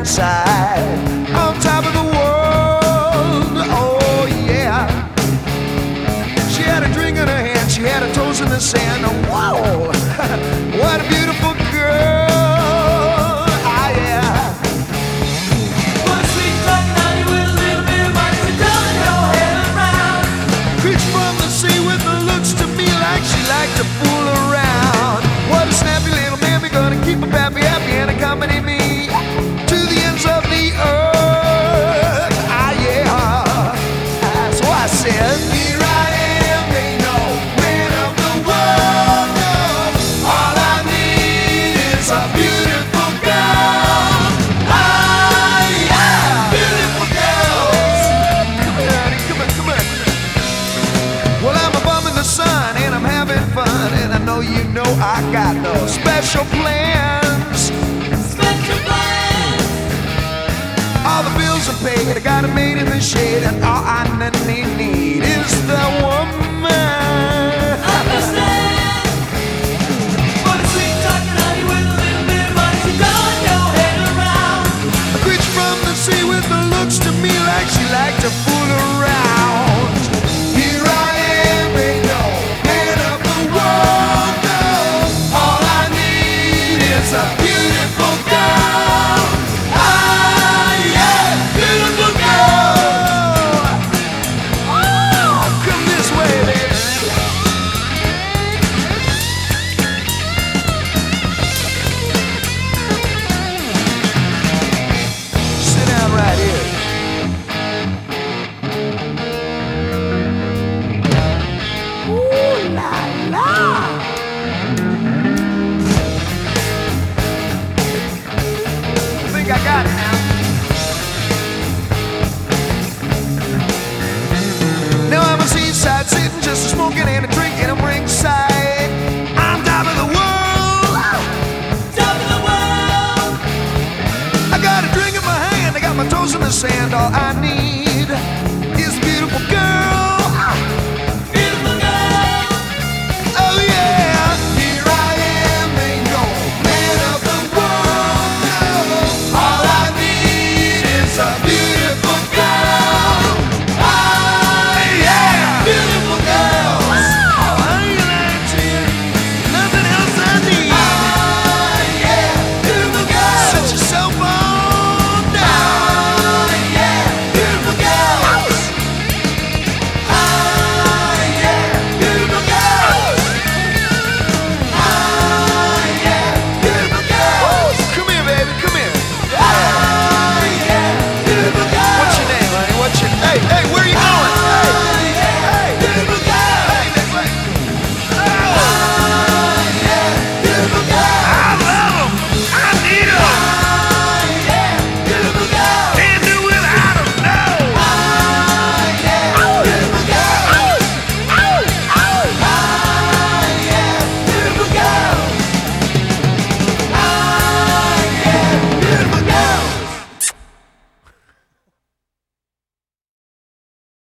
inside, on top of the world. Oh yeah. She had a drink in her hand, she had her toes in the sand. Whoa, what a beautiful girl. Ah yeah. One sweet talking honey with a little bit of money to turn your head around. Creature from the sea with the looks to me like she liked to fool around. What a snappy little mammy, gonna keep her pappy happy and accompany me to the ends of the earth. Ah yeah. So I said, here I am, they know, man of the world. No, all I need is a beautiful girl. Ah yeah, beautiful girls. Come here, honey, come on, come on. Well, I'm a bum in the sun and I'm having fun, and I know you know I got no special plans. Special plans. All the bills are paid, I got it made in the shade, and all I need is the woman. Understand? One sweet talking honey with a little bit of money to turn your head around. A creature from the sea with the looks to me like she liked to fool around. Here I am, ain't no man of the world. No, all I need is a